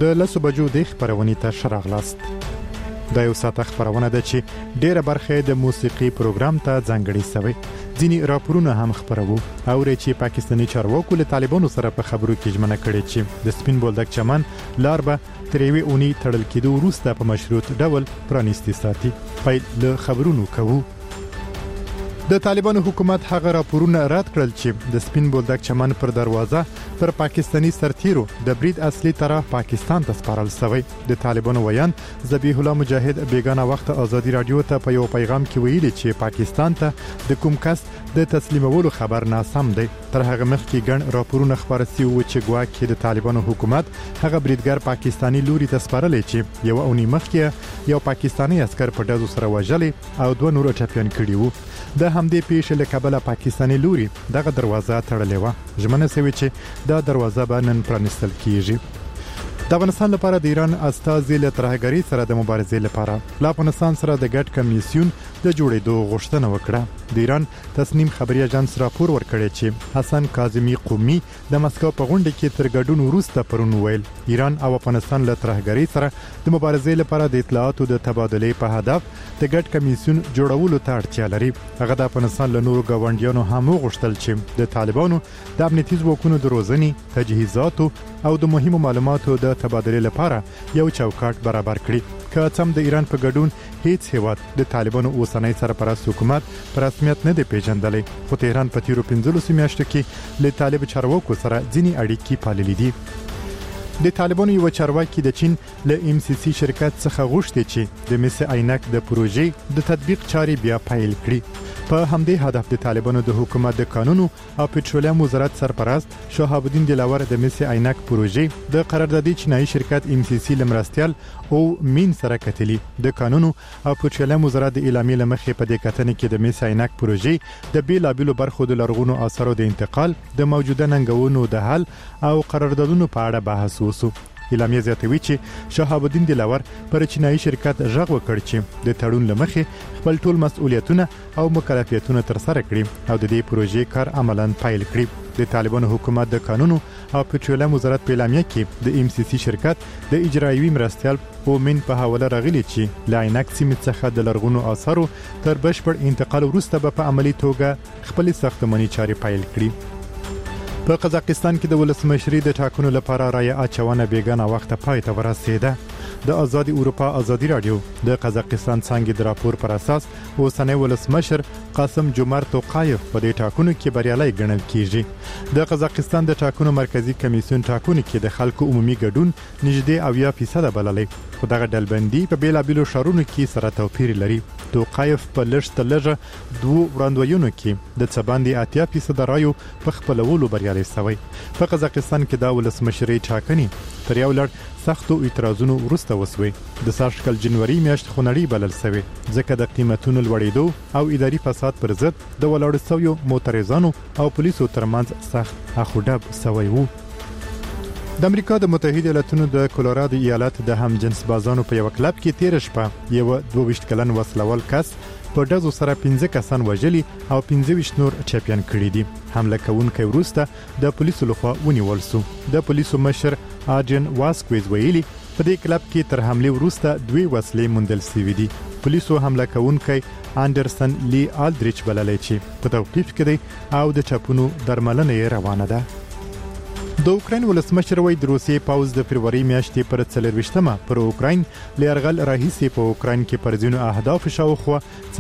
د 10 بجو د خبرونې ته شراغلاست. دا یو ساعت خبرونه ده چې ډیره برخه د موسیقي پروګرام ته ځانګړې شوی. ځینی راپورونه هم خبرو او چې پاکستاني چارواکو له طالبانو سره په خبرو کې ژمنه کړې چې د سپین بولدک چمن لار به تر یوې اونۍ تړل کېدو وروسته په مشروط ډول پرانیستي ساتي. پیل له خبرونو کوو. د طالبانو حکومت هغه راپورونه رد کړل چې د سپین بولدک چمن پر دروازه پر پاکستانی سرتیرو د برید اصلي طرف پاکستان ته سپارل شوی. د طالبانو ویان ذبیح الله مجاهد بیگانه وخت ازادي رادیو ته په یو پیغام کې ویلي چې پاکستان ته د کوم کس د تسلیمولو خبر ناسم دی. تر هغه مخکې ګڼ راپورونه خبر شوي و چې ګواکې د طالبانو حکومت هغه بریدګر پاکستانی لوري ته سپارل چې یو اونۍ مخکې یو پاکستانی عسكر په ډزو سره وژلي او 2 نور ټپيان کړي وو. د همدې پیښې له کبله پاکستانی لوري دغه دروازه تړلې و. ژمنه شوی چې دا دروازه به نن پرانیستل کیږي. د افغانستان لپاره د ایران استازي له ترهګری سره د مبارزې لپاره له افغانستان سره د ګډ کمیسیون د جوړېدو غوښتنه وکړه. د ایران تصنیم خبري اژانس راپور ورکړی چې حسن کاظمی قومي د مسکو په غونډه کې تر ګډون وروسته پرون ویل ایران او افغانستان له ترهګری سره د مبارزې لپاره د اطلاعاتو د تبادلې په هدف د ګډ کمیسیون جوړولو ته اړتیا لري. هغه د افغانستان له نورو ګاونډیانو هم غوښتل چې د طالبانو د امنیتي ځواکونو د روزنې، تجهیزاتو او د مهمو معلوماتو د تبادلې لپاره یو چوکاټ برابر کړي. که څم د ایران په ګډون هیڅ هیواد د طالبانو اوسنۍ سرپرست حکومت پر رسمیت نه دی پیژندلی، خو تهران په تیرو 15 میاشتو کې له طالب چارواکو سره ځینی اړیکې پاللې دي. د طالبانو یو چارواکي د چین له MCC شرکت څخه غوښتي چې د مس عینک د پروژې د تطبیق چاري بیا پیل کړي. په همدې هدف د طالبانو د حکومت د قانونو او پټرولیم وزارت سرپرست شهاب الدین دلاور د مس عینک پروژې د قراردادي چینایي شرکت MCC لمرستيال او مين سره کتلی. د قانونو او پټرولیم وزارت د اعلامیې لمخې په دې کتنې کې د مس عینک پروژې د بیلابیلو برخو د لرغونو آثارو د انتقال، د موجوده ننګونو د حل او قراردادونو په اړه بحث وسو. اعلامیه زیاتوي چې شهاب الدین دلاور پر چینایي شرکت غږ وکړ چې د تړون لمخې خپل ټول مسؤلیتونه او مکلفیتونه تر سره کړي او د دې پروژې کار عملاً پیل کړي. د طالبانو حکومت د قانونو او پټرولیم وزارت په اعلامیه کې د MCC شرکت د اجرایوي مرستيال او من په حواله راغلي چې لاینک سیمه څخه د لرغونو آثارو تر بشپړ انتقال وروسته په عملی توګه خپل ساختماني چارې پیل کړي. په قزاقستان کې د ولسمشرۍ د ټاکنو لپاره رایه اچونه بیګانه وخت پای ته ورسېده. د آزادي اروپا ازادي رادیو د قزاقستان څنګه د راپور پر اساس اوسنۍ ولسمشر قاسم جومارت توقایف په دې ټاکنو کې بریالي ګڼل کیږي. د قزاقستان د ټاکنو مرکزی کمیسیون ټاکنو کې د خلکو عمومي ګډون نږدې 80% بللې، خو دغه ډلبندي په بیلابیلو شهرونو کې سره توپیر لري. توقایف په لږه 2 وړاندوینو کې د څباندې 80% رایو په خپلولو بریالي شوی. په قزاقستان کې د ولسمشرۍ ټاکنې تر یو لړ سختو اعتراضونو وروسته وسوي. د ساشکل جنوري میاشت خونړی بلل شوی ځکه د قیمتونو لوړېدو او اداري فساد پر ضد د ولاړو سویو معترضانو او پولیسو ترمنځ سخت اخوډب شوی وو. د امریکا د متحده ایالاتونو د کولورادو ایالت د هم جنس بازانو په یو کلب کې 13 شپه یو 22 کلن وسلوال کس په ډزو سره 15 کسان وژلي او 25 نور چمپیون کړي دي. حمله کوونکی وروسته د پولیسو لخوا ونیول شو. د پولیسو مشر آجن واسکویز ویلي په دې کلب کې تر حمله وروسته 2 وسلې موندل شوې دي. پولیسو حمله کوونکی اندرسن لی آلدریچ بللی چې په توقیف کې دی او د چاپونو درملنه روانه ده. د اوکراین ولسمشر وایي د روسیې پاوز د فروری میاشتې پر 24مه پر اوکراین لرغل راهیسي په اوکراین کې پر ځینو اهداف شاوخوا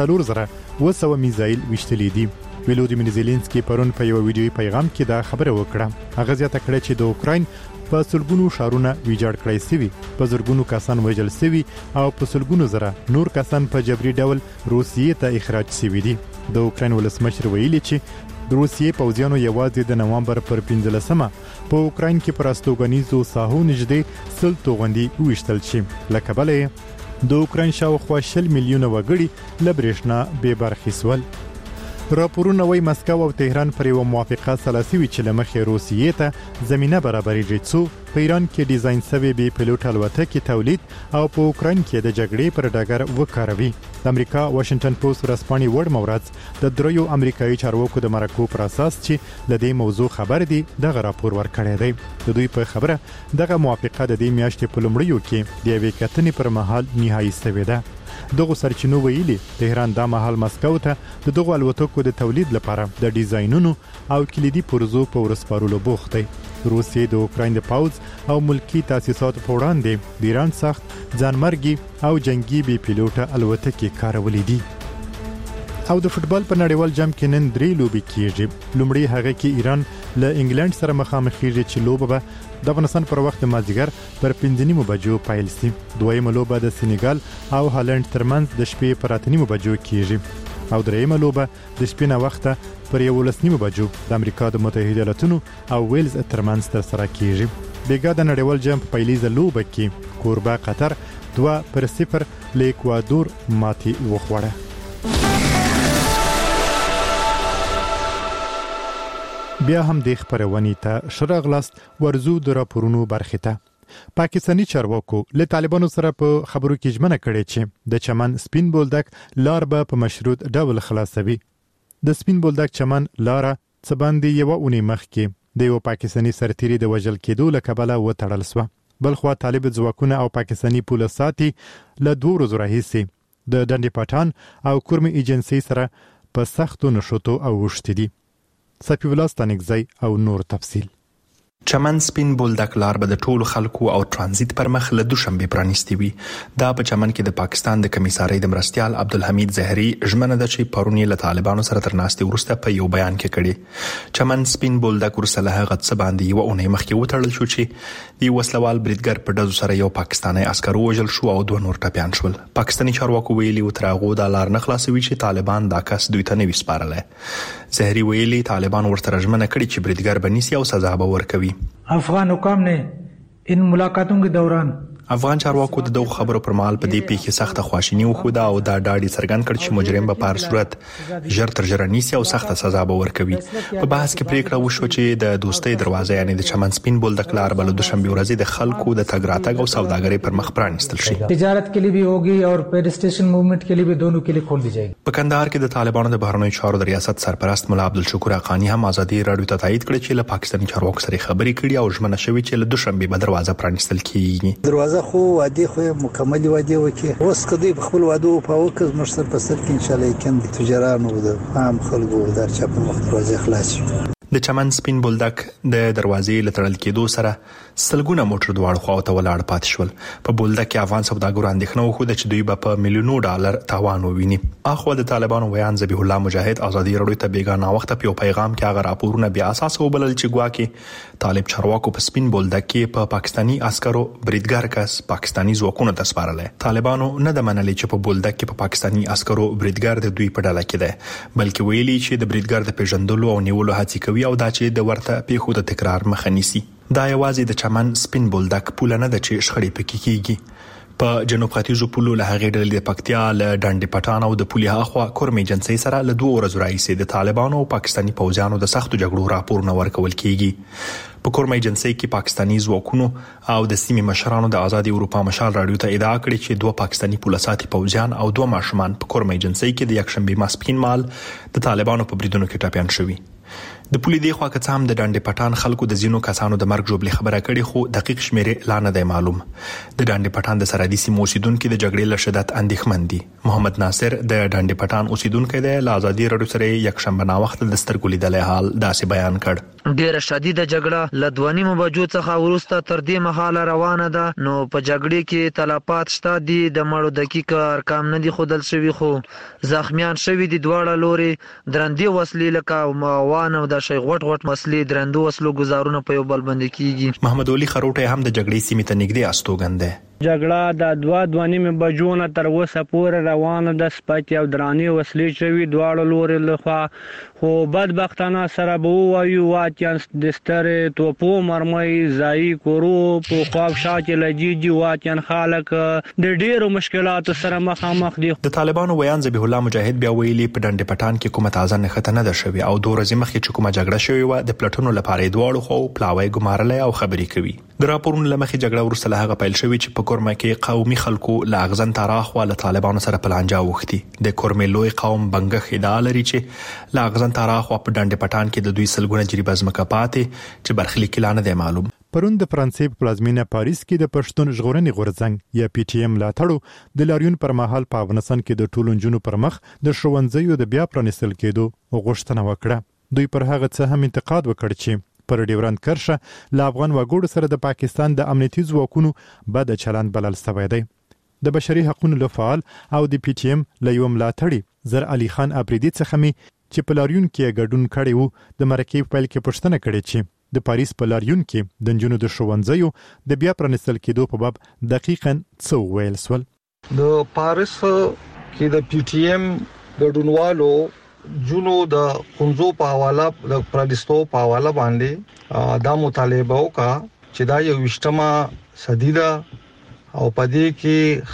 4000 میزایل وشتلې دي. ولودیمیر زيلنسکي پرون په یو ویډیوي پیغام کې دا خبره وکړه. هغه زیاته کړه چې د اوکراین په سلګونو شهرونه ویجاړ کړای شوي، په زرګونو کسان وژل شوي او په سلګونو زره نور کسان په جبري ډول روسیې ته اخراج شوي دي. د اوکراین ولسمشر ویلي چې د روسیې پوځیانو یوازې د نوامبر پر 15مه په اوکراین کې پر استوګنیزو ساحو نږدې 100 توغندي وشتل شي. لکه بلې د اوکراین شاوخوا 20 میلیونه وګړي له برېښنا بې برخې شول. راپورونه وايي مسکو او تهران پر یو موافقه سلاسي وی چې لمخې روسیې ته زمينه برابرېږي څو په ایران کې ډیزاین شوی بي پيلوټ الوتکې تولید او په اوکرين کې د جګړې پر ډګر وکاروي. د امریکا واشنگټن پوسټ ورځپاڼې وړ مورز د دریو امریکایي چارواکو د مرکو پر اساس چې د دې موضوع خبر دي دغه راپور ورکړی دی. د دوی په خبره دغه موافقه د دې میاشتې په لومړیو کې د یوې کتنې پر مهال نهایی شوې ده. دغه سرچینو ویلي تهران د مهال مسکو ته د دغه الوتکو د تولید لپاره د ډیزاینونو او کلیدي پروژو په ورسپارلو بوخت دی. روسیې د اوکراین د پاوز او ملکی تاسیسات په وړاندې د ایران سخت ځانمرګي او جنگي بي پيلوټ الوتکې کارولې دي. او د فوتبال په نړیوال جام کې نن 3 لوبې کیږي. لومړی هغه کې ایران له انګلند سره مخامخ کیږي چې لوبه به د افغانستان پر وخت مازیګر پر 5:30 بجو پیل شي. دویمه لوبه د سېنیګال او هالند ترمنځ د شپې پر 8:30 بجو کیږي او دریمه لوبه د شپې نه وخته پر 11:30 بجو د امریکا د متحده ایالاتونو او ویلز ترمنځ ترسره کیږي. بیګا د نړیوال جام په پیلیزه لوبه کې کوربه قطر 2-0 له اکوادور ماتې وخوړه. بیا هم د خبرونې ته شرغلاست ورزو د راپورونو برخه ته. پاکستانی چارواکو له طالبانو سره په خبرو کې ژمنه کړې چې د چمن سپین بولدک لار به په مشروط ډول خلاصوي. د سپین بولدک چمن لار څه باندې یو اونۍ مخکې د یو پاکستانی سرتیری د وژل کېدو له کبله وتړل شو. بلخوا طالب ځواکونه او پاکستانی پولیساتي له 2 ورځې راهیسې د ډنډې پټان او کورمي ایجنسی سره په سختو نشوتو او وشت دي. صفی الله ستانګزی او نور تفصیل. چمن سپین بولدک لار به د ټولو خلکو او ترانزیت پر مخ له دوشنبه پرانیستی وي. دا په چمن کې د پاکستان د کمیسارۍ د مرستيال عبدالحمید زهري ژمنه ده چې پرونی له طالبانو سره ترناستي ورسته په یو بیان کې کړي. چمن سپین بولدک ورسله هغه څه باندې یو اونۍ مخکې وتړل شو چې دی وسلوال بریدګر په دزو سره یو پاکستانی عسکر وژل شو او 2 نور ټپيان شول. پاکستانی چارواکو ویلي وترغو د لار نه خلاصوي چې طالبان دا کس دوی ته نه وسپارله. زهري ویلي طالبان ورته ژمنه کړي چې بریدګر بنسي او سزا به ورکوي. افغان حکام نے ان ملاقاتوں کے دوران افغان چارواکو د دوه خبرو پر مهال په دې پیښه سخته خواشینی وخوده او دا ډاډي څرګند کړ چې مجرم به په هر صورت ژر تر ژره نیسي او سخته سزا به ورکوي. په بحث کې پریکړه وشو چې د دوستۍ دروازه یعنی د چمن سپین بولدک لار بل دوشنبه ورځ د خلکو د تګ راتګ او سوداګرۍ پر مخ پرانستل شي. تجارت के लिए भी होगी और पेडिस्ट्रेशन मूवमेंट के लिए भी दोनों के लिए खोल दी जाएगी. په کندهار کې د طالبانو د بهرنیو چارو د ریاست سرپرست مولا عبدالشکور اقانی هم ازادي رادیو ته تایید کړ چې له پاکستاني چارواکو سره خبرې کړي او ژمنه شوې چې له دوشنبه به دروازه پرانستل کیږي. دروازه خو وادي خو مکمل وادي وکي اوس کدی په خپل وادو په وکز مشتر په سر کې ان شاء الله کېند تجارانو د عام خلکو در چا په وخت دروازه خلاص شي. د چمن سپین بولدک د دروازې لټړل کېدو سره سلګونه موټر دواړو خواته ولاړ پات شول. په بولدک کې افغان سوداګرو اندېښنه وکړه چې دوی به په میلیونو ډالر تاوان وویني. اخو د طالبانو ویان ذبیح الله مجاهد ازادي رادیو ته بیگانه وخت په پیغام کې هغه راپورونه بیا اساس وبلل چې ګواکې طالب چارواکو په سپین بولدک کې په پاکستانی عسکرو بریدګر کس پاکستانی ځواکونو ته سپارله. طالبانو نه د منلې چې په بولدک کې په پاکستانی عسکرو بریدګر د دوی په ډله کې ده بلکې ویلي چې د بریدګر د پیژندلو او نیولو هڅه کوي او دا چې د ورته پیښو د تکرار مخه نیسي. دا یوازې د چمن سپین بولدک پوله نه ده چې شخړې پکې کیږي. په جنوب ختیځو پولو له هغې ډلې د پکتیا له ډنډې پټان او د پولي هاخوا کورمي ایجنسی سره له 2 ورځې راهیسې د طالبانو او پاکستاني پوځیانو د سختو جګړو راپورونه ورکول کیږي. په کورمي ایجنسی کې پاکستاني ځواکونو او د سیمې مشرانو د آزادي اروپا مشال رادیو ته ادعا کړې چې 2 پاکستاني پولیساتي پوځیان او 2 ماشومان په کورمي ایجنسی کې د یکشنبه ماسپښین مال د طالبانو په بریدونو کې ټپيان شوي. د پولی دی خوا کڅام د ډنډې پټان خلکو د زینو کسانو د مرګ جوړلې خبره کړي خو دقیق شمیره لا نه دی معلوم. د ډنډې پټان د سرحدي سیمو اوسیدونکو د جګړې له شدت اندېښمن دي. محمد ناصر د ډنډې پټان اوسیدونکو د آزادي رادیو سره یکشنبه نا وخت د سترګو لیدلې حال داسې بیان کړ. ډیره شدیده جګړه ل 2.5 بجو څخه ورسته تر دې مهاله روانه ده. نو په جګړې کې تلفات شته دي. د مړو دقیق ارقام نه دي خودل شوی خو زخمیان شوی دي. دواړه لوري درندې وسلې لکه موان او د شي غټ مسلې درندو وسلو گزارونه په یو بل باندې کیږي. محمد علي خروټه هم د جګړې سیمې ته نږدې استوګن دی. جګړه د 2:30 بجو نه تر اوسه پورې روانه ده. سپکې او درانې وسلې شوي دواړو لوري لخوا، خو بدبختانه سره به ووایو واقعا د سترې توپو مرمۍ ځایي کورو په خوا شا کې لګېږي. واقعا خلک د ډېرو مشکلاتو سره مخامخ دي. د طالبانو ویان ذبیح الله مجاهد بیا ویلي په ډنډ پټان کې کومه تازه نښته نه ده شوې او 2 ورځې مخکې چې کومه جګړه شوې و د پلټونو لپاره دواړو خو پلاوی ګمارلې او خبرې کوي. د راپورونو لمخې جګړه ورسره له هغه پیل شوې چې په کورمه کې قومي خلکو لا اغزن تاراخ ول طالبانو سره پلانجا وختي. د کورمه لوی قوم بنګخ ادعا لري چې لا اغزن تاراخ په ډنډ پټان کې د دوی سلګونه جریبه ځمکه پاتې چې برخلیک لا نه دی معلوم. پرون د فرانسې په پلازمینه پاریس کې د پښتون ژغورنې غورځنګ یا پی ټی ایم ملاتړو د لاریون پر مهال په افغانستان کې د ټولو نجونو پر مخ د ښوونځیو د بیا پرانیستل کېدو غوښتنه وکړه. دوی پر هغه څه هم انتقاد وکړ چې پر ډیورند کرښه له افغان وګړو سره د پاکستان د امنیتي ځواکونو بد چلند بلل شوی دی. د بشري حقوقو لفعال او د پی ټی ایم له یو ملاتړي زر علي خان ابریدي څخه می چې په لاریون کې ګډون کړي وو د مرکې په پیل کې پوښتنه کړې چې د پاریس په لاریون کې د نجونو د ښوونځیو د بیا پرانیستل کېدو په باب دقیقاً څه ویل سول. د پاریس کې د پی ټی ایم ګډونوالو جنو د خنزو په حواله د پرانیستو په حواله باندې دا مطالبه وکړه چې دا یو وشتمه صدی ده او پدې کې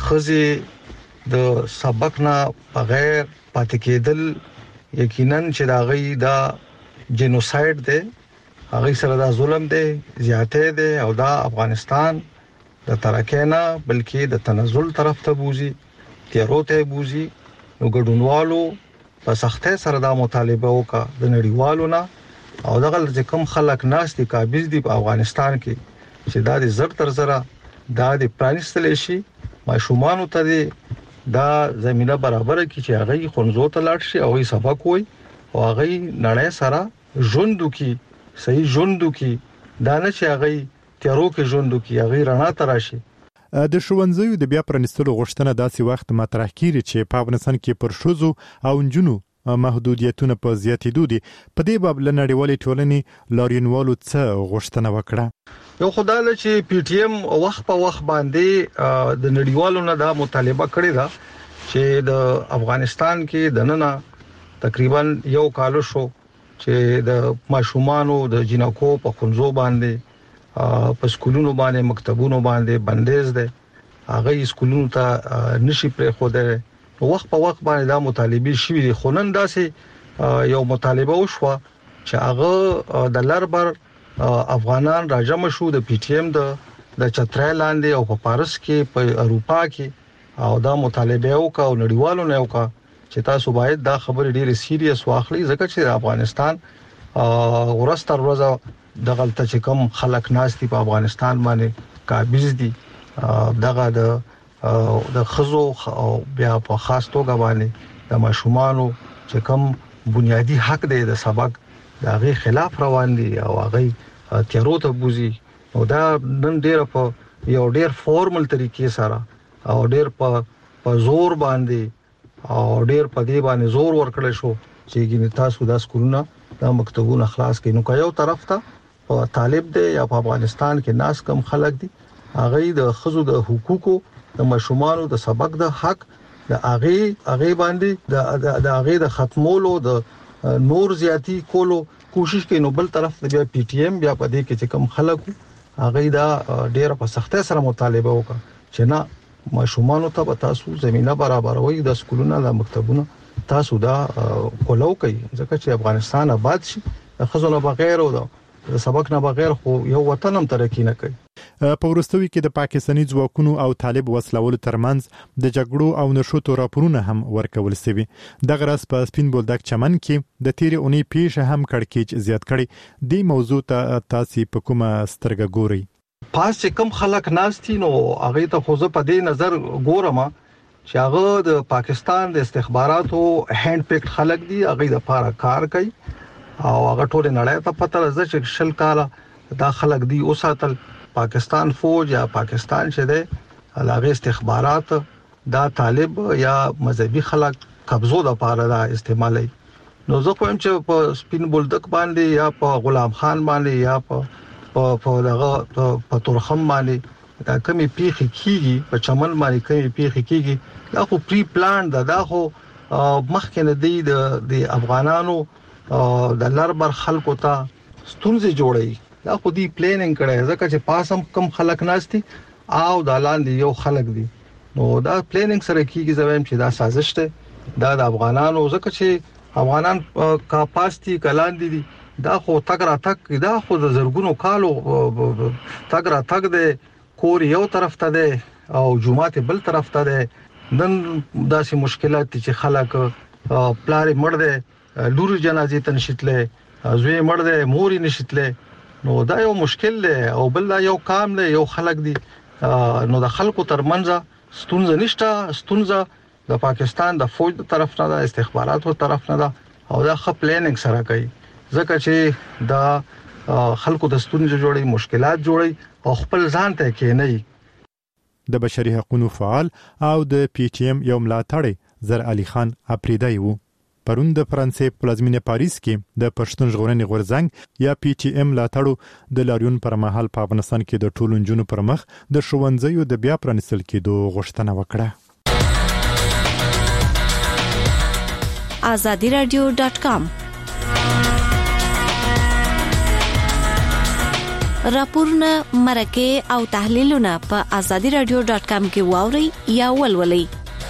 خزي د سبق نه بغیر پاتې کېدل یقینا چې دا غي دا جنوساید دی، هغه سره دا ظلم دی، زیاته دی او دا افغانستان د ترکینا بلکې د تنزل طرف ته بوزي، تیرو ته بوزي. نو ګډونوالو په سختۍ سره دا مطالبه وکړه د نړیوالو نه او دغه چې کوم خلک ناس دي قابض دي په افغانستان کې چې دا د زړه تر زره دا د پرانیستل شي ماشومان ته دا زمينه برابر کی چې هغه خنزو ته لاړ شي او سبق وي او هغه نړۍ سره ژوند کی صحیح ژوند کی دا نه چې هغه تیرو کې ژوند کی هغه رڼا تراشي. د ښوونځیو د بیا پرانیستلو غوښتنه داسې وخت مطرح کیږي چې په افغانستان کې پر ښځو او نجونو محدودیتونه په زیاتېدو دي. په دې باب له نړیوالې ټولنې لاریونوالو څه غوښتنه وکړه؟ یو خدای چې پی ټی ایم وخت په وخت باندې د نړیوالو نه دا مطالبه کړې ده چې د افغانستان کې د نن تقریبا یو کال شو چې د ماشومانو د جنکو په خنزو باندې په سکولونو باندې مکتبونو باندې بندیز ده، هغه سکولونو ته نشي پرې خو ده. وخت په وخت باندې دا مطالبه شوې دي. خو نن داسې یو مطالبه وشوه چې هغه د لربر افغانان راجم شو د پی ټی ایم د چترای لاندې او په پاریس کې په اروپا کې او دا مطالبه وکړه او نړیوالو نه وکړه چې تاسو باید دا خبره ډیره سیریس واخلئ ځکه چې افغانستان ورستر ورځ د غلطه چې کوم خلک ناس دي په افغانستان باندې قابض دي دغه د خزو او بیا په خاص توګه باندې د ماشومانو چې کوم بنیادی حق دی د سبق دغه خلاف روان دي او هغه تیرو ته بوزي. او دا نن ډیر په یو ډیر فارمل طریقې سره او ډیر په زور باندې او ډیر په دې باندې زور ورکړل شو چې تاسو دا سکولونه دا مکتبونه خلاص کړئ. نو که یو طرف ته طالب دی یا په افغانستان کې ناس کم خلک دي هغه د خزو د حقوقو د مشروعانو د سبق د حق د هغه باندې د هغه د ختمولو د نور زیاتی کولو کوشش کوي. نو بل طرف د پی ټی ایم بیا په دې کې چې کم خلک هغه دا ډیر په سختۍ سره مطالبه وکړه چې نه مشروعانو ته تاسو زمينه برابروي د سکولونو د مکتبونو تاسو دا کولو کوي ځکه چې افغانستان آباد شي خزونه بغیر او د سبق نه بغیر خو یو وطن هم ترقی نه کوي. په ورستوي کې د پاکستاني ځواکونو او طالب وسلوالو ترمنځ د جګړو او نشوتو راپورونه هم ورکول شوي. دغه راس په سپین بولدک چمن کې د تیرې اونۍ پیښه هم کړکېچ زیات کړي. د موضوع ته تاسو په کومه سترګه ګورئ؟ پاس چې کوم خلک ناشتي نو هغه ته خو زه په دې نظر ګورم چې هغه د پاکستان د استخباراتو هند پکټ خلک دي، هغه د لپاره کار کوي او هغه ټول نړۍ ته پته راځي چې شل کاله دا خلک دی اوساتل پاکستان فوج یا پاکستان چې دی هغه استخبارات دا طالب یا مذهبي خلک قبضو د لپاره دا استعمالي. نو زه کوم چې په سپین بولدک باندې یا په غلام خان باندې یا په دغه په تورخم باندې دا کمی پیخي کیږي په چمن باندې کمی پیخي کیږي دا خو پری پلان دا خو مخکې نه د افغانانو د لربر خلکو ته ستونزې جوړي دا خو دی پلانینګ کړي ځکه چې پاسم کم خلک ناشتي او د لاندې یو خلک دي نو دا پلانینګ سره کیږي زویم چې دا سازش ده دا د افغانانو ځکه چې افغانان کاپاسټي کلاندې دي دا خو تګ را تک دا خو د زرګونو کالو تګ را تک ده کور یو طرف ته ده او جمعه بل طرف ته ده نن داسې مشکلات چې خلک پلار مړ ده لور جنازې تنشتله زوی مړ ده موري نشتله نو دا یو مشکل ده او بل دا یو کام ده یو خلک دي نو د خلکو ترمنځ ستونزه نشته ستونزه د پاکستان د فوج طرف نه د استخباراتو طرف نه او دا خپ پلانینګ سره کوي ځکه چې دا خلکو د ستونزې جوړي مشکلات جوړي او خپل ځان ته کې نه د بشري حقوقو فعال او د پی ټی ایم یو ملاتړی زر علي خان اپریدای وو پرون د فرانسې پلازمینه پاریس کې د پښتون ژغورنې غورځنګ یا پی ټی ایم ملاتړو د لاریون پر مهال په افغانستان کې د ټولو نجونو پر مخ د ښوونځیو د بیا پرانیستل کېدو غوښتنه وکړه. azadiradio.com راپورونه مرکه او تحلیلونه په azadiradio.com کې واوري یا ولولئ.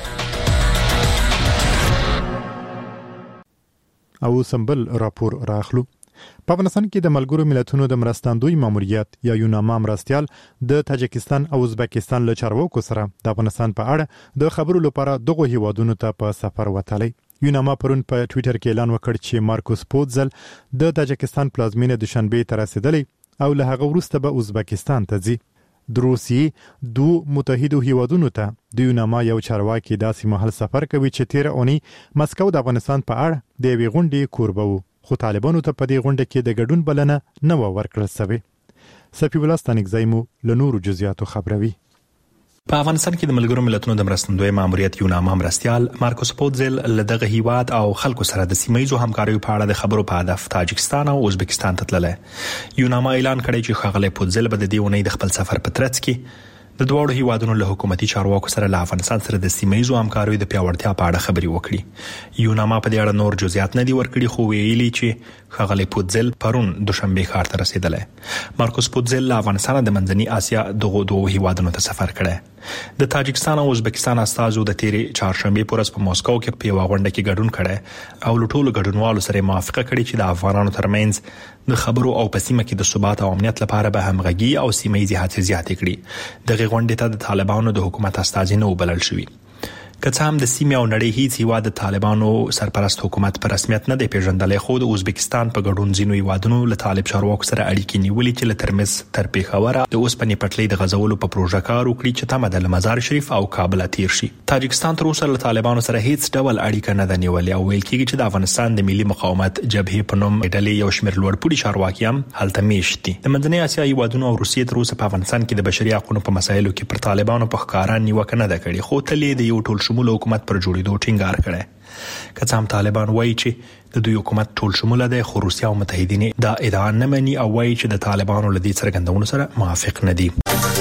او سمبل راپور راخلو. په افغانستان کې د ملګرو ملتونو د مرستندوی ماموریت یا یوناما مرستيال د تاجکستان او ازبکستان له چارواکو سره د افغانستان په اړه د خبرو لپاره دغه هیوادونو ته په سفر وتلی. یوناما پرون په ټوئیټر کې اعلان وکړ چې مارکوس پوتزل د تاجکستان پلازمینه دوشنبه ته رسیدلی او له هغه وروسته به ازبکستان ته ځي. د روسیې دوه متحده هیوادونو ته د یوناما یو چارواکي داسې مهال سفر کوي چې 13 اونۍ مسکو د افغانستان په اړه د وی غونډې کوربه وو خو طالبانو ته په دې غونډه کې د ګډون بلنه نه ورکړل شوې. سپی ولستانګ زایمو له نورو جزئیاتو خبروي. په افغانستان کې د ملګرو ملتونو د مرستندوی ماموریت یوناما مرستيال مارکوس پوتزل له دغه هیواد او خلکو سره د سیمایي همکاریو په اړه د خبرو په هدف تاجکستان او ازبکستان ته تللی. یوناما اعلان کړی چې ښاغلی پوتزل به د دې اونۍ د خپل سفر په ترڅ کې د دوه هیوادونو له حکومتي چارواکو سره له افغانستان سره د سیمایي همکاریو د پیاوړتیا په اړه خبرې وکړي. یوناما په دې اړه نور جزئیات نه دي ورکړي خو ویلي چې ښاغلی پوتزل پرون دوشنبه ښار ته رسیدلی. مارکوس پوتزل له افغانستان د منځنۍ اسیا دغه دوه هیوادونو ته سفر کړی. د تاجکستان او ازبکستان استازو د تیرې چهارشنبه پورس په موسکو کې په یو غونډه کې ګډون کړي او له ټولو ګډونوالو سره موافقه کړې چې د افغانانو ترمنځ د خبرو او په سیمه کې د ثبات او امنیت لپاره به همغږي او سیمه ییزې هڅې زیاتې کړي. دغه غونډې ته د طالبانو د حکومت استازي نه وبلل شوي. که څه هم د سیمې او نړۍ هیڅ هیواد د طالبانو سرپرست حکومت په رسمیت نه دی پیژندلی خو د ازبکستان په ګډون ځینو هیوادونو له طالب چارواکو سره اړیکې نیولې چې له ترمز تر پیښوره د اوسپنې پټلۍ د غځولو په پروژه کار وکړي چې تمه ده له مزار شریف او کابل تیر شي. تاجکستان تر اوسه له طالبانو سره هیڅ ډول اړیکه نه ده نیولې او ویل کېږي چې د افغانستان د ملي مقاومت جبهې په نوم ډلې یو شمېر لوړپوړي چارواکي هم هلته میشت دي. د منځنۍ اسیا هیوادونو او روسیې تر اوسه په افغانستان کې د بشري حقوقو په مسایلو کې پر طالبانو په ښکاره نیوکه نه ده کړې خو تل د یو ټول شموله حکومت پر جوړېدو ټینګار کړي. که څه هم طالبان وایي چې د دوی حکومت ټول شموله دی خو روسیا او متحدین دا ادعا نه مني او وایي چې د طالبانو له دې څرګندونو سره موافق نه دي.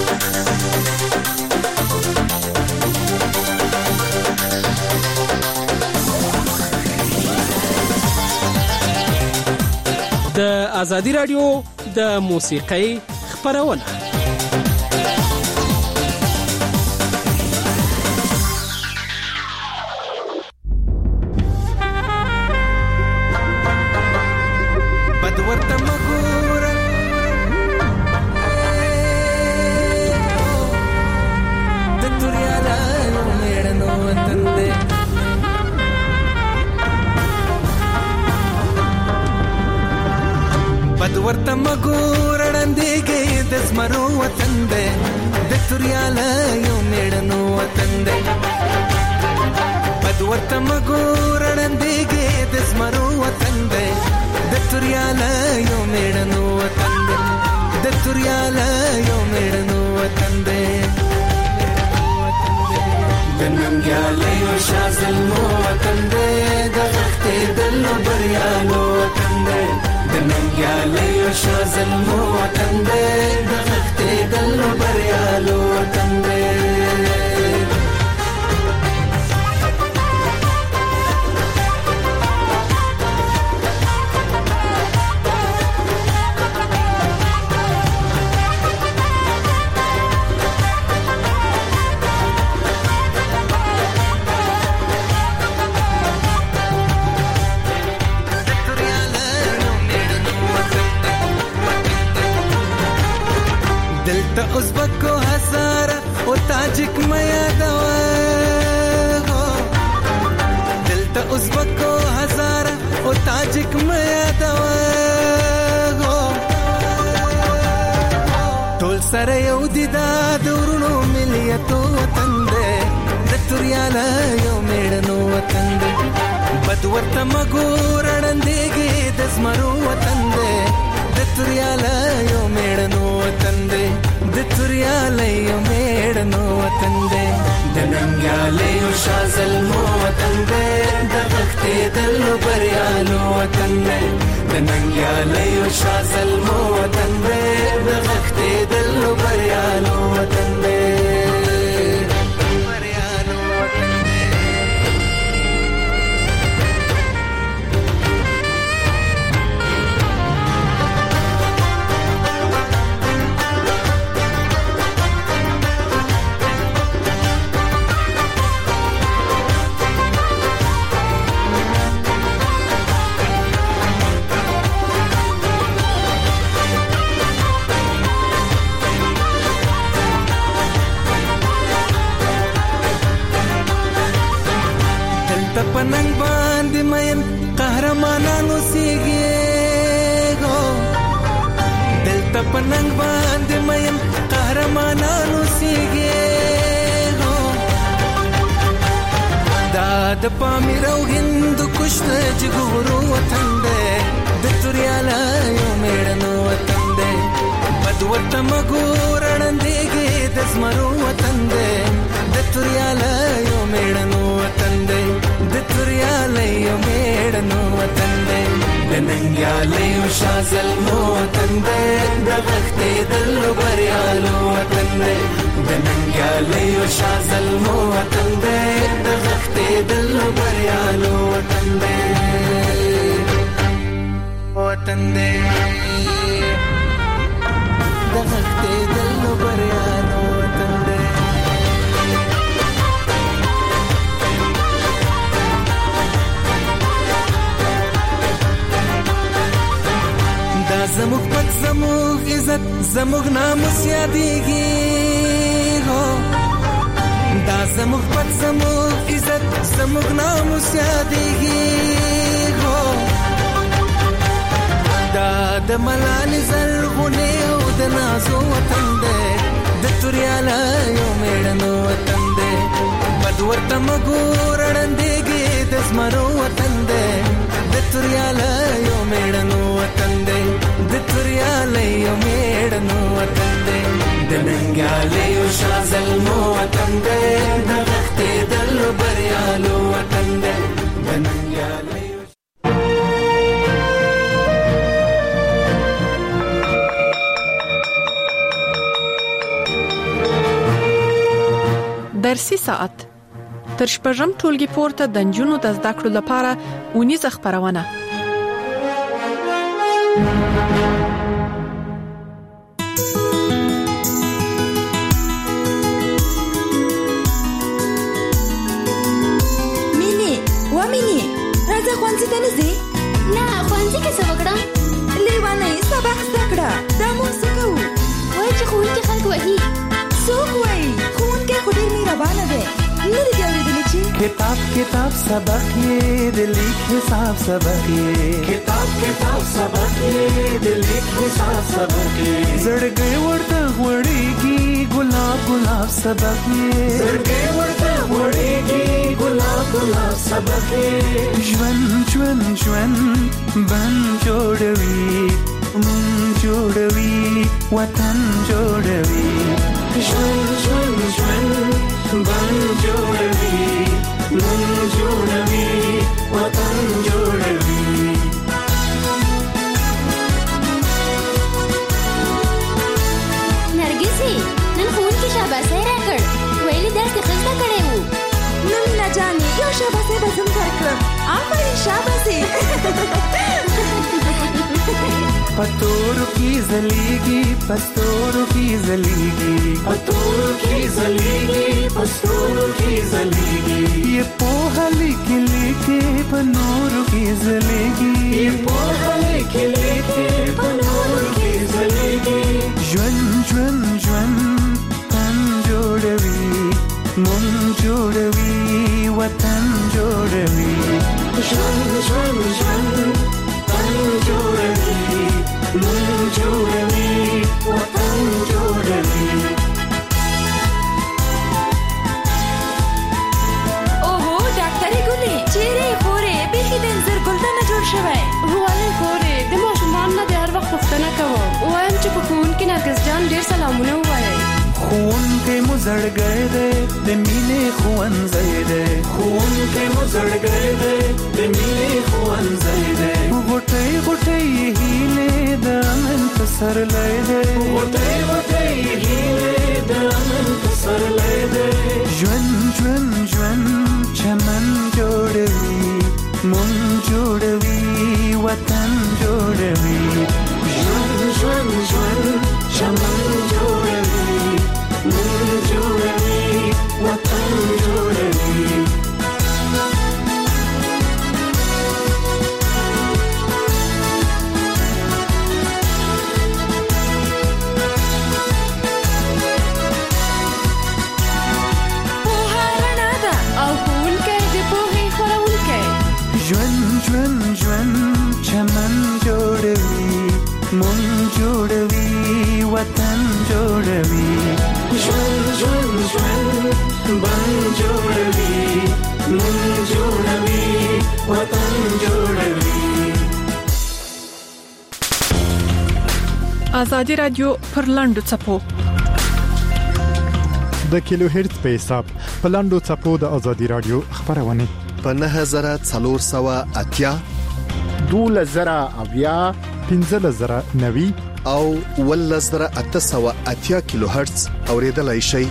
د ازادي رادیو د موسیقۍ خبرونه ورته مګور وړاندېږي د زمرو وطن دی د توریاله یو میړنو وطن دی بد ورته مګور وړاندېږي د زمرو وطن دی د توریاله یو میړنو وطن دی د توریاله یو میړنو وطن دی د ننګیاله یو شازلمو وطن دی د غختې دلو بریالو وطن دی د ننګیاله یو شازلمو وطن دی د غختې دلو بریالو بریالو وطن دی. دلته ازبکو هزاره او تاجک میا دوا، دلته ازبکو هزاره او تاجک میا دوا، ټول سره یو دي دا دورونو ملیتو وطن دی، د توریاله یو میړنو وطن دی. بد ورته مګور اړندېږي د زمرو وطن دی، د توریاله یو میړنو وطن دی، د توریاله یو میړنو وطن دی. د ننګیاله یو شازلمو وطن دی، د غښتېدلو بریالو وطن دی. د ننګیاله یو شازلمو وطن دی، د غښتېدلو بریالو وطن دی. پننګ باندې مین قهرمانانو سیږي، دلته پننګ باندې مین قهرمانانو سیږي. دا د پامیر او هند کشت جګورو وطن دی، د توریاله یو میړنو وطن دی. بد ورته مګور اړندېږي د زمرو وطن دی، د توریاله یو میړنو وطن دی، د توریاله یو میړنو وطن دی. د ننګیاله یو شازلمو وطن دی، د غښتېدلو بریالو وطن دی. د ننګیاله یو شازلمو وطن دی، د غښتېدلو بریالو وطن دی. وطن دی د غښتېدلو بریالو وطن دی. دا زموږ پت زموږ عزت زموږ ناموس یادېږي، دا زموږ پت زموږ عزت زموږ ناموس یادېږي. دا د ملالې زرغونې او د نازو وطن دی، د توریاله یو میړنو وطن دی. بد ورته مګور اړندېږي د زمرو وطن دی، د توریاله یو میړنو وطن دی، د توریاله یو میړنو وطن دی. د ننګیاله یو شازلمو وطن دی، د غښتېدلو بریالو وطن دی. د ننګیاله درسي ساعت تر شپږم ټولګي پورته د نجونو د زده کړو لپاره اونیزه خپرونه. مینې و مینې راځه ښوونځي ته نه ځې؟ نه ښوونځي کې څه وکړم؟ لیوانۍ سبق زده کړه. دا موږ څه کوو؟ وایي چې ښوونکي خلک وهي. څوک وایي؟ ښوونکی خو ډېر مهربانه دی. نه دې اورېدلي چې کتاب کتاب سبق یې د لیک حساب سبق یې، کتاب کتاب سبق یې د لیک حساب سبق یې. زړګی ورته غوړېږي ګلاب ګلاب سبق یې، زړګی ورته غوړېږي ګلاب ګلاب سبق یې. ژوند ژوند ژوند بن جوړوي مون جوړوي وطن جوړوي. ژوند ژوند ژوند بن جوړوي مون جوړوي وطن جوړوي. نرګسي نن ښوونکي شاباسي بزم درکړم آفرین شاباسي پتورو کی زلیگی پستورو کی زلیگی پتورو کی زلیگی پستورو کی زلیگی یہ پوها لکھ لکھ پنورو کی زلیگی یہ پوها لکھ لکھ پنورو کی زلیگی ژوند ژوند ژوند تن جوړوي مون جوړوي وطن جوړوي ژوند ژوند ژوند تن جوړوي مون جوړوي وطن جوړوي اوهو ډاکټرې ګلې چیرې خورې بیخي د انځر ګلدانه جوړ شوی ولې خورې د ماشومان نه د هر وخت پوښتنه کوم وایم چې په ښوونکي نرګس جان ډېر سلامونه ووایئ ښوونکی مو زړګی دی د مینې ښوونځی دی ښوونکی مو زړګی دی د مینې ښوونځی دی غوټۍ غوټۍ هیلې د امن پسرلی دی غوټۍ غوټۍ هیلې د امن پسرلی دی ژوند ژوند ژوند چمن جوړوي مون جوړوي وطن جوړوي ژوند ژوند ژوند چمن جوړوي مون جوړوي وطن جوړوي پوهه رڼا ده او ښوونکی د پوهې خپروونکی ژوند ژوند ژوند چمن جوړوي مون جوړوي وطن جوړوي ژوند ژوند ژوند بن جوړوي مون جوړوي وطن جوړوي ازادي رادیو پر لاندو چپو د کیلو هرتز په حساب په لاندو چپو د ازادي رادیو خبرونه په 9480 2000 1590 او 1880 کیلو هرتز اوریدلای شئ.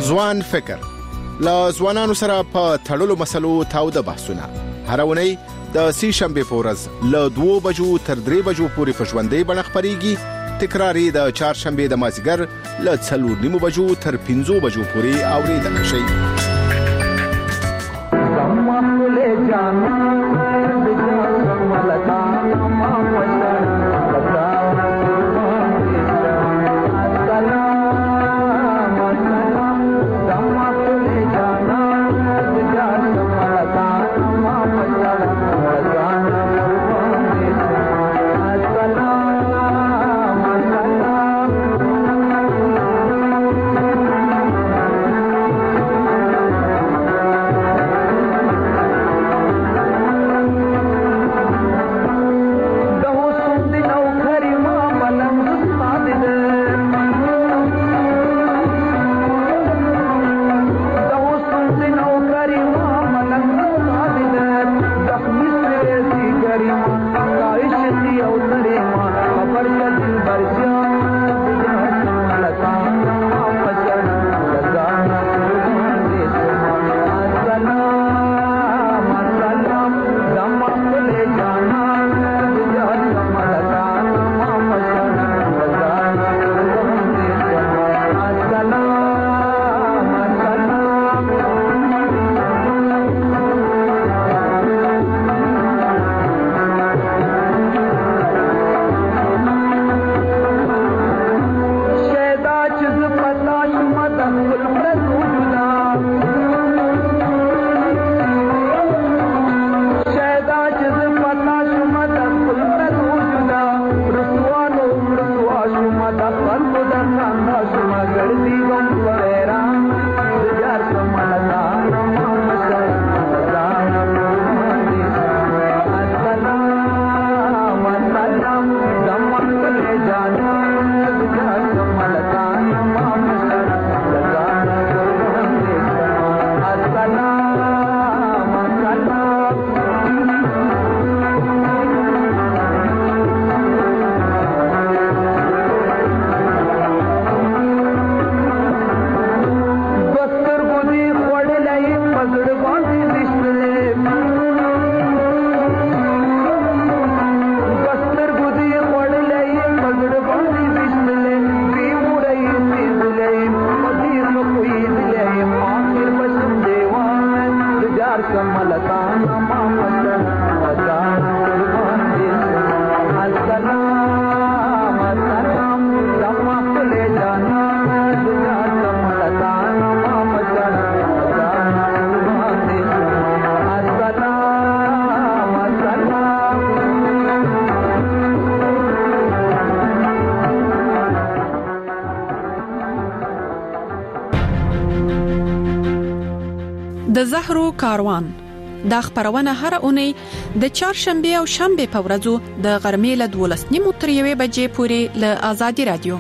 ځوان فکر له ځوانانو سره په تړلو مسلو تاوده بحثونه هر اونۍ د سې شنبه په ورځ له 2 بجو تر 3 بجو پورې په ژوندۍ بڼه خپرېږي. تکراري د چهارشنبه د مازیګر له 4:30 بجو تر 5 بجو پورې اوریدل شي. د زهرو کاروان دا خبرونه هر اونۍ د چهارشنبه او شنبه په ورځو د غرمې له 12:30 تر 1 بجې پورې له آزادي رادیو.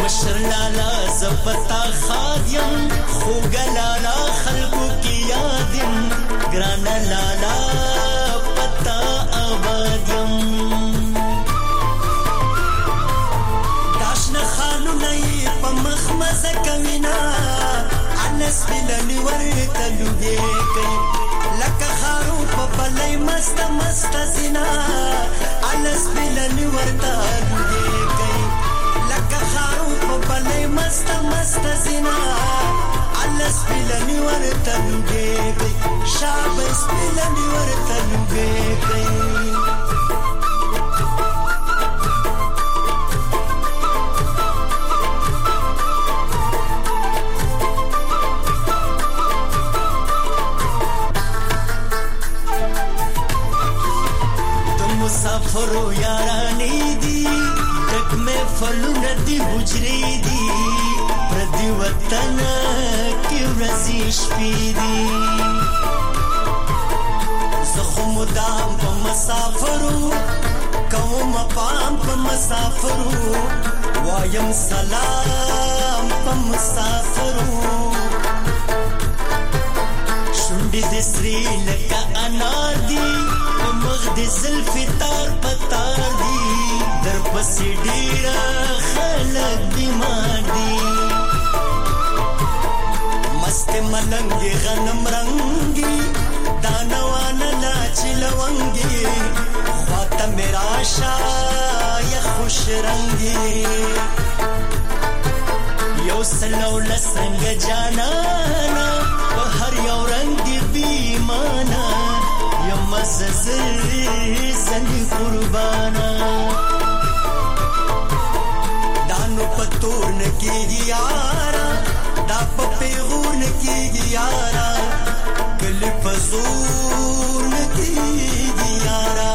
مشر لالا زپتا خادیم خوګ لالا خلکو کې یادیم ګران لالا پتا آبادیم داشنه خانو نه په مخ مزه کوینا انس بلنی ورته لوګي کوي لکه خارو په بلای مست مست زینا انس بلنی ورته لوګي کوي لکه خارو په بلای مست مست زینا انس بلنی ورته لوګي کوي شابس بلنی ورته لوګي کوي مسافرو یارانی دی تک میں فلون دی حجری دی پردی وطن کی رزیش پی دی زخم دام پا مسافرو قوم پام پا مسافرو وایم سلام پا مسافرو شنڈی دسری لکا انار دی مغد زلفی تار پتار دی در پسی ڈیرا خلق بیمار دی مست ملنگی غنم رنگی دانوانا لاچی لونگی خواتا میرا شای خوش رنگی یو سلو لسنگ جانانا و هر یو رنگی بیمانا زنی قربانا دانو پتور نکی گیارا دا پپیغور نکی گیارا کلی پزور نکی گیارا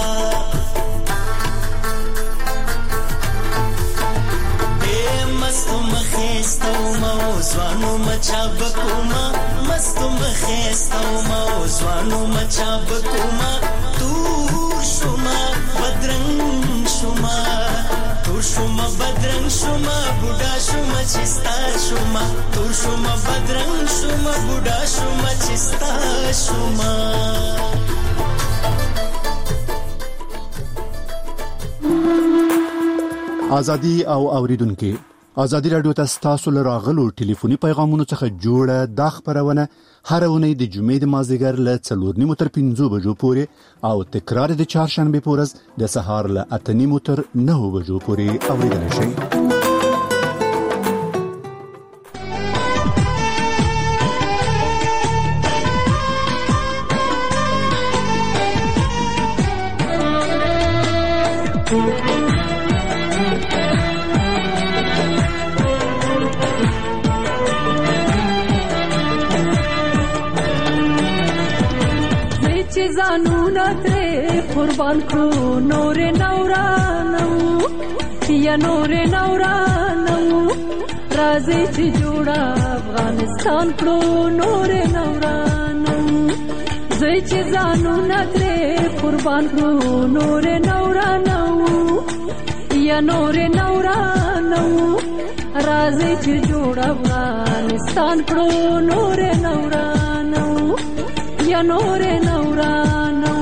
بے مستو مخیستو موزوانو مچا بکوما مستو مخیستو موزوانو مچا بکوما شما بدرنگ شما تو شما بدرنگ شما بودا شما چستا شما تو شما بدرنگ شما بودا شما چستا شما ازادي او اوریدونکو ازادي رادیو تاسو له راغلو ټلیفوني پیغامونو څخه جوړه د خبرونه هر اونۍ د جمعې د مازیګر له 4:30 تر 5 بجو پورې او تکرار د چهارشنبه پورز د سهار له 8:30 تر 9 بجو پورې اوریدل شي. قربان کړو نور نورانو یا نور نورانو راځي چې جوړه افغانستان کړو نور نورانو زه چې ځانو نتره قربان کړو نور نورانو یا نور نورانو راځي چې جوړه افغانستان کړو نور نورانو یا نور نورانو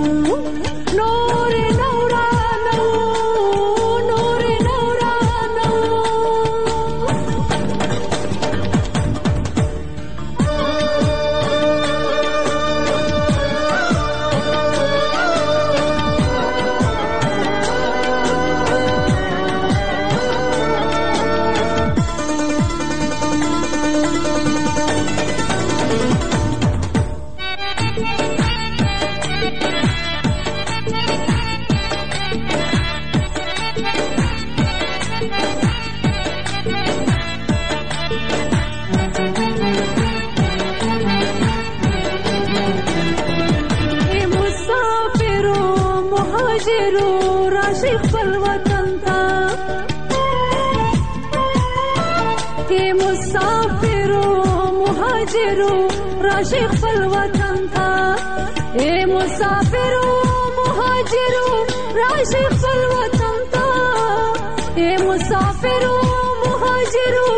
راشي خپل وطن ته اے مسافرو مهاجرو راشي خپل وطن ته اے مسافرو مهاجرو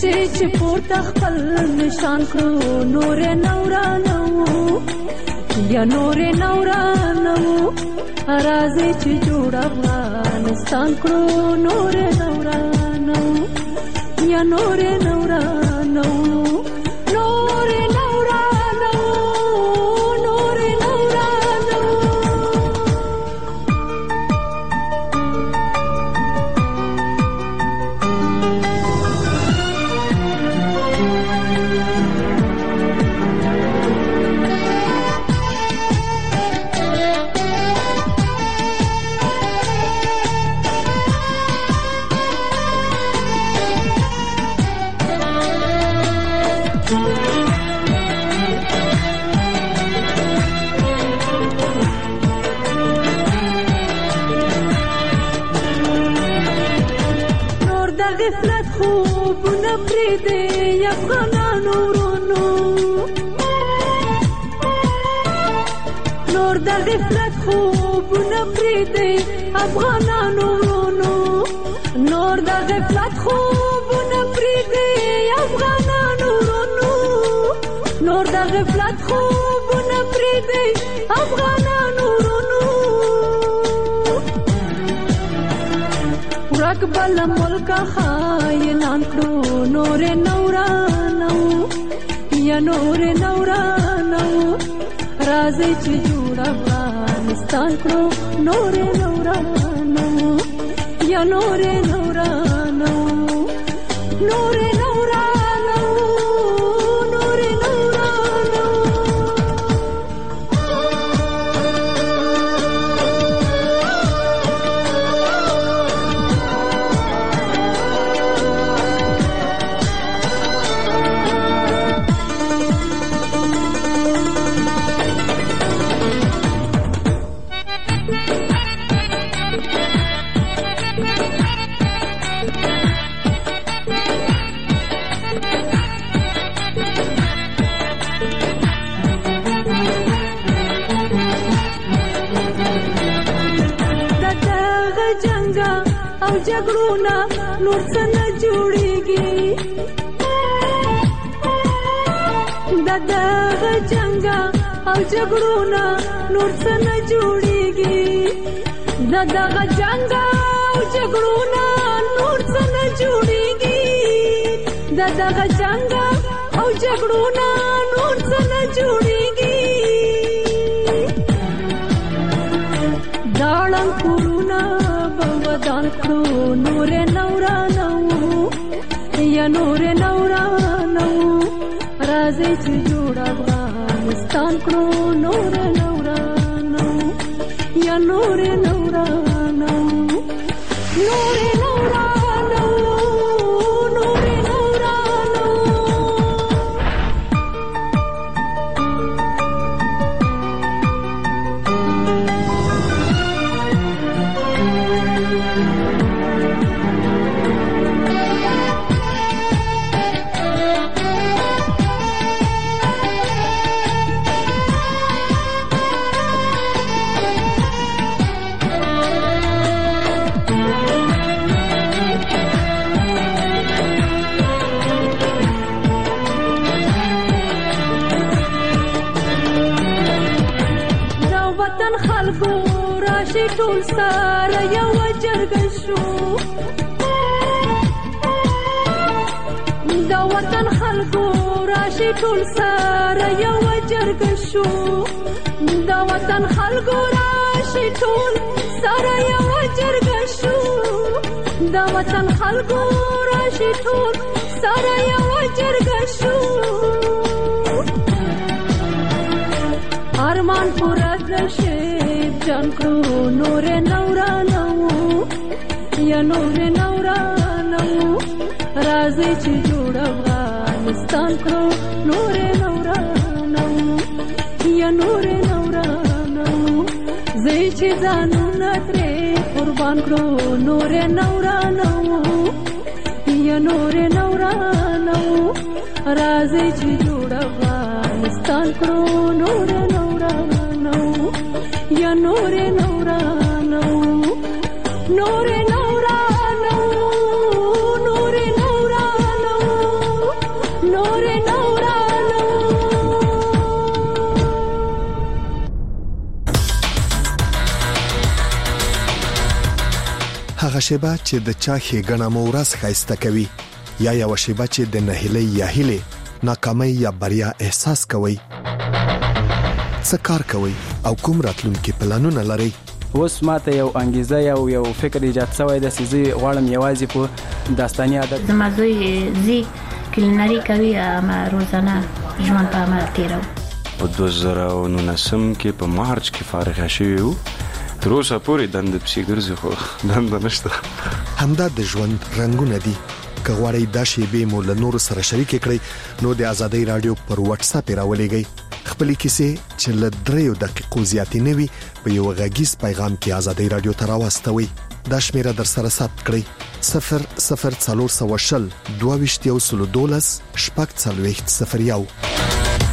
شي چې پورته خپل نشان کړو نور نورانو یا نور نورانو راځي چې جوړ افغانستان کړو نور نورانو یا نور نورانو نور نورانو نور نورانو غفلت خوبونه پرېږدي افغانانو ورونو نور د غفلت خوبونه پرېږدي افغانانو ورونو نور د غفلت خوبونه پرېږدي افغانانو ورونو نور د غفلت خوبونه پرېږدي افغانانو ورونو ورک بل ملک خاینان کړو نور نورانو یا نور نورانو راځي چې جوړ افغانستان کړو نور نورانو یا نور نورانو نور نورانو نور نورانو او جګړونه نور څه نه جوړېږي د دغه جنګه او جګړونه نور څه نه جوړېږي د دغه جنګه او جګړونه نور څه نه جوړېږي د دغه جنګه او جګړونه نور څه نه جوړېږي داړم کورونه ودان کړو نور نورانو یا نور نورانو راځي چې جوړ افغانستان کړو نور نورانو یا نور نورانو نور نورانو نور نورانو ټول سره یو جرګه شو د وطن خلکو راشي ټول سره یو جرګه شو د وطن خلکو راشي ټول سره یو جرګه شو د وطن خلکو راشي ټول سره یو جرګه شو ارمان پورا شیب جان کړو نور نورانو یا نور نورانو راځي چې جوړ افغانستان کړو نور نورانو یا نور نورانو زه چې ځانونه ترې قربان کړو نور نورانو یا نور نورانو راځي چې جوړ افغانستان کړو نور نورانو یا نور نورانو نور نورانو نور نورانو هغه شیبه چې د چا ښېګڼه مو ورځ ښایسته کوي یا یو شیبه چې د نهیلۍ یا هیلې ناکامۍ یا بریا احساس کوي. څه کار کوي او کوم راتلونکي پلانونه لري؟ اوس ماته یو انګیزه یو فکر ایجاد شوی د سيزي غواړم یوازې په داستاني عادت زمازوی زی کلینری کوي ما روزانه ژوند په عمل تیرو. په 2019 کې په مارچ کې فارغ شوی وو. تر اوسه پورې دند پسې ګرځي خو دند نشته. همدا د ژوند رنگونه دي. که غواړئ دا شیبې مو له نورو سره شریک کړئ نو د آزادۍ رادیو پر واتس اپ راولېږئ. خپلې کیسې چې له 3 دقیقو زیاتې نه وي په یو غږیز پیغام کې آزادۍ رادیو ته راوستوئ. دا شمیره در سره ثبت کړئ 00420 22 شپږ 4001.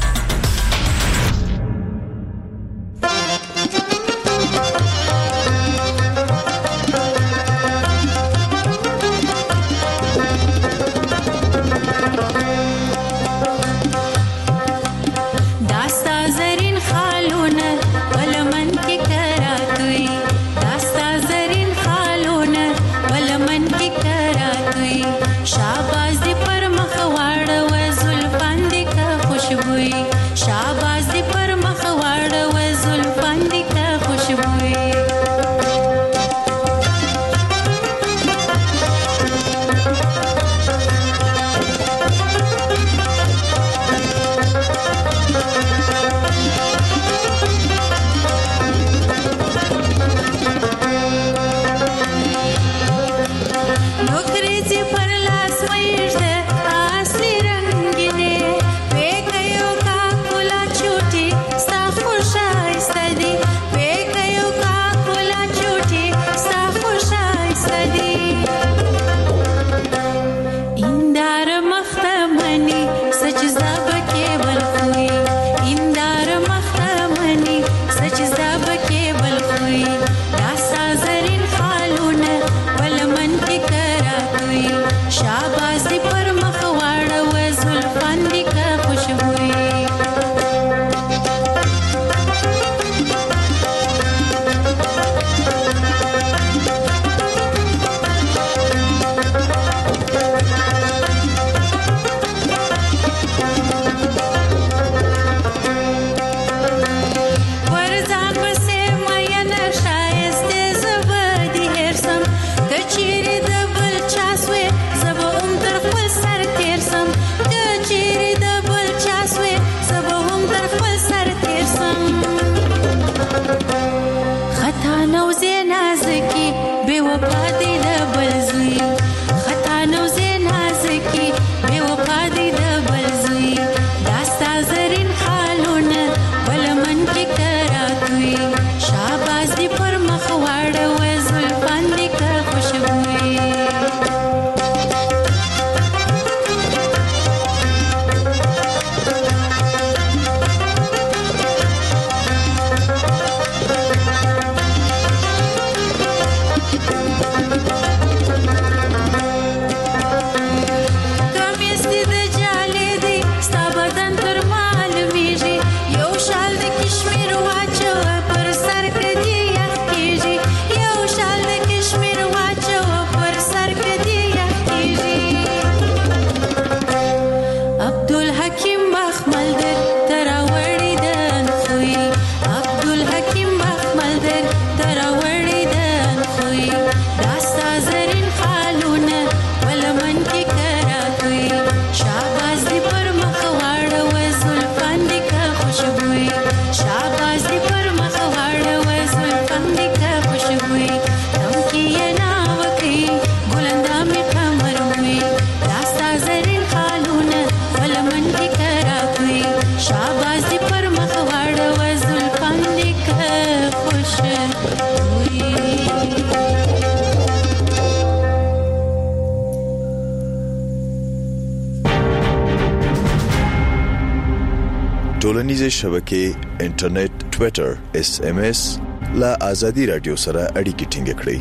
ټولنیزې شبکې انټرنیټ ټوئیټر SMS لا آزادي رادیو سره اړیکې ټینګ کړئ.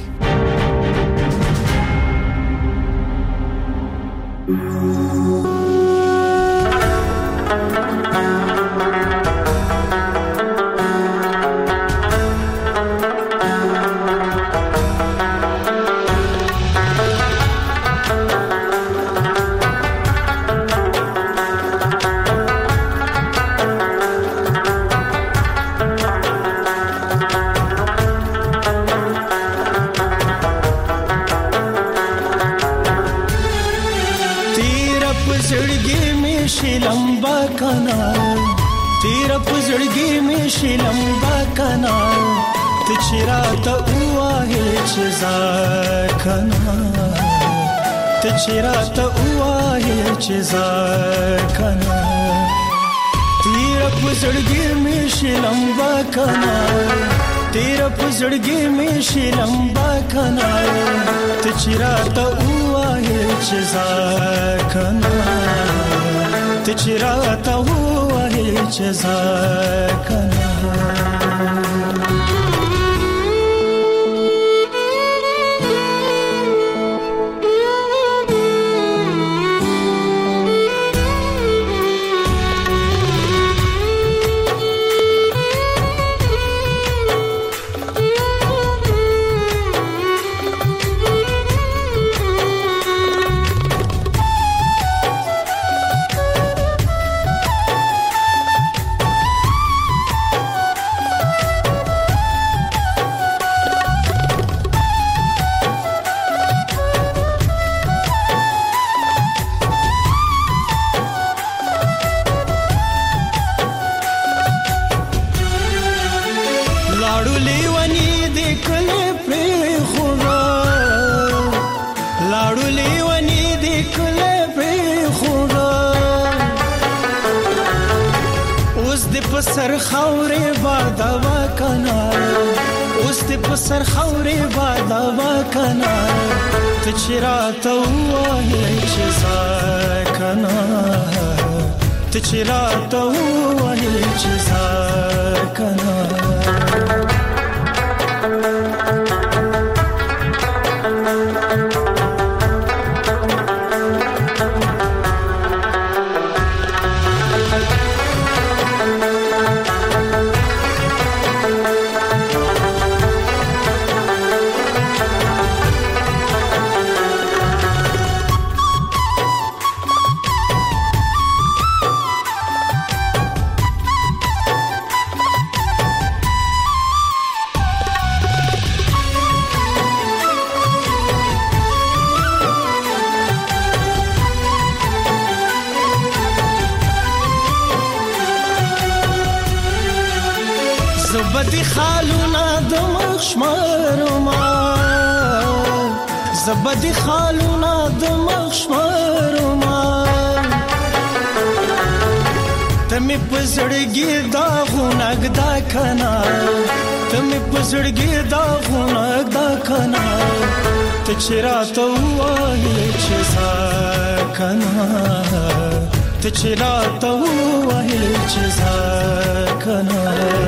پزړګي می شلمبا کنا تیر پزړګي می شلمبا کنا ته چیرته وایې چې ځکنا ته چیرته وایې چې ځکنا تیر پزړګي می شلمبا کنا تیر پزړګي می شلمبا کنا ته چیرته وایې چې ځکنا ته چیرته وایې چې ځکنا سر خورې بادوا کنا اوس دې په سر خورې بادوا کنا ته چیرته وایې چې ځکنا ته چیرته وایې چې ځکنا زبدي خالونه د مخشمرما زبدي خالونه د مخشمرما تمه پزړګي دا غونګ دا کنا تمه پزړګي دا غونګ دا کنا ته چیرته وایې چې ځکنا ته چیرته وایې چې ځکنا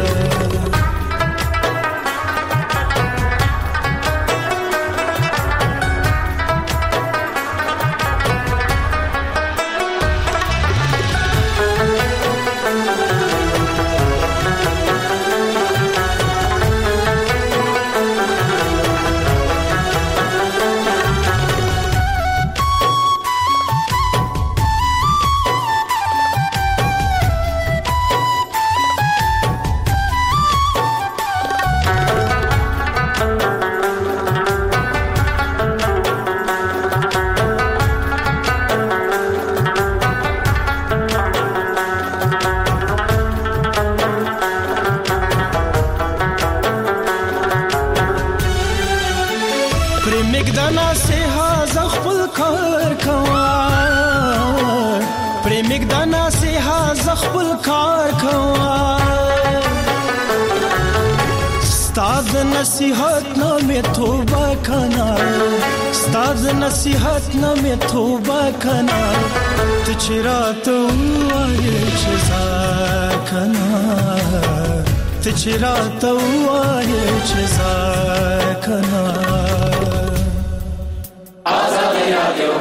مګدانا سه زخبل کار کوا ستاد نصیحت نامه توبه کنا ستاد نصیحت نامه توبه کنا ته چرته وایې چې ځکنا ته چرته وایې چې ځکنا آزادی رادیو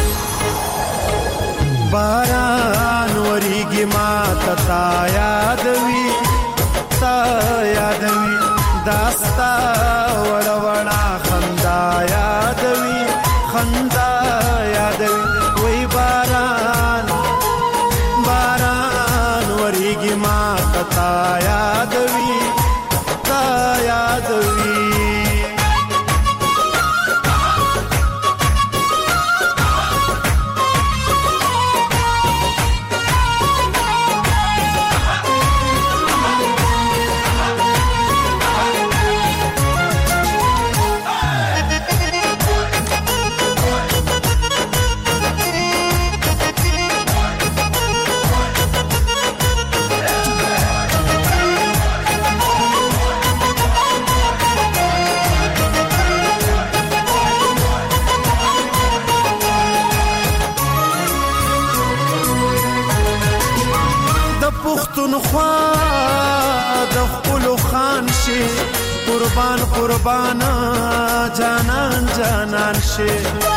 باران وریږي ما ته یاد داستا وړ وړا خندا یادوي خندا یادوي وای باران باران وريږي ما تا یادوي تا یادوي پښتونخوا د خپل خان شي قربان قربان جانان جانان شي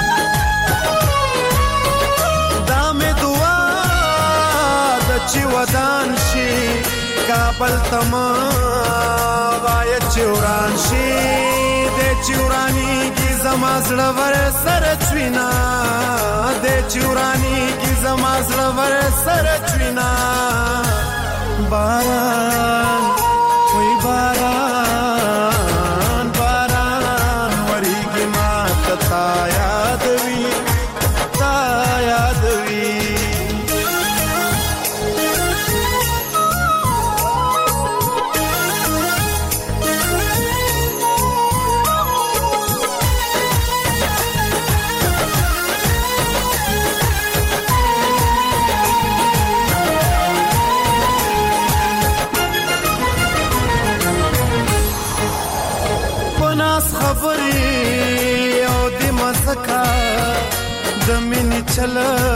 دا مې دعا د چې ودان شي کابل تما وای چوران شي د چورانی کی زما زړه ور سر چوینا د چورانی کی زما زړه ور سر چوینا باران وی باران باران وريږي ما تا یادوي تا یادوي خبري او د مزکا د مینې چل